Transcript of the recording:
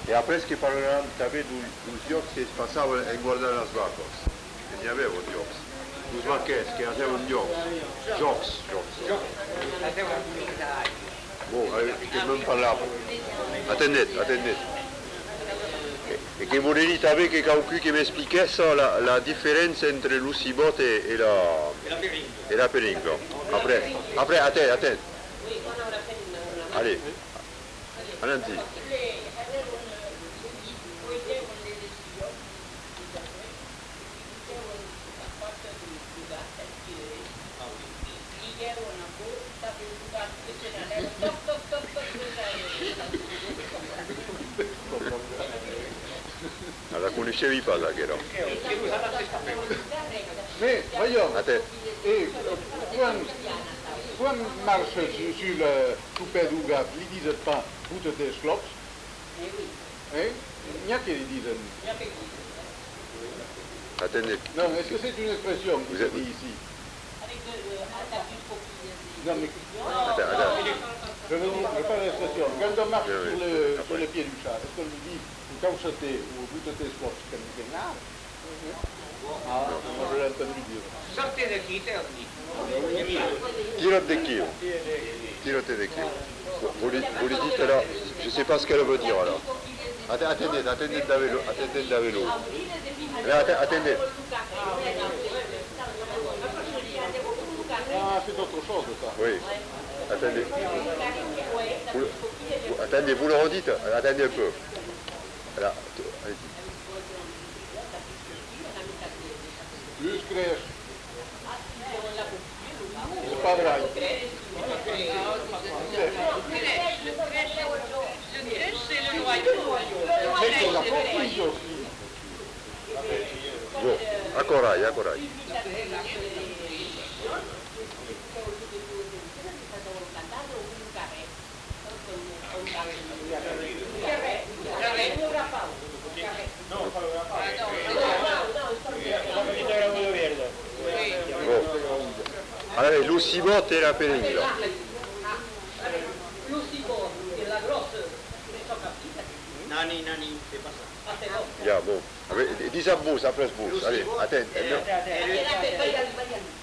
E après che parleranno també dels llocs que es passaven en guardar les vaques. Que n'hi havia llocs. Els vaquers que feien jocs. Bon, que me'n parlava. Attendet. E che volevo dire també que qualcuno che mi expliquesse la differenza entre l'ussibot e la peringo. Après, attends. Allez, avanti. La conoscevi pas la guerra? Mais voyons, Attends. quand marche sur le coupé d'Ougat, ils disent pas vous des clops. Hein? Il n'y a qu'ils disent. Attendez. Non, est-ce que c'est une expression que vous dit ici? Non, mais. Attends. Je veux dire, je parle d'expression. Quand on marche sur le pied du chat, est-ce qu'on lui dit vous causatez ou vous des clops comme il est là? Ah, non, je l'ai entendu dire. Sortez de qui, Tirote de qui. Vous lui dites là, je ne sais pas ce qu'elle veut dire alors. Attendez d'avelo. Attendez. Ah, c'est autre chose ça. Oui. Attendez, vous le redites. Attendez un peu. Voilà. Allez-y. Plus crèche. C'est pas vrai. Le crèche, c'est le noyau. Mais c'est la comprise aussi. Bon, accorai. Allora, l'ussibot e la peringola. L'ussibot è la grossa, ne so capita. Nani, c'est pas ça. Ya, bon. Dis à vous, après vous. Allez, attends. Vai,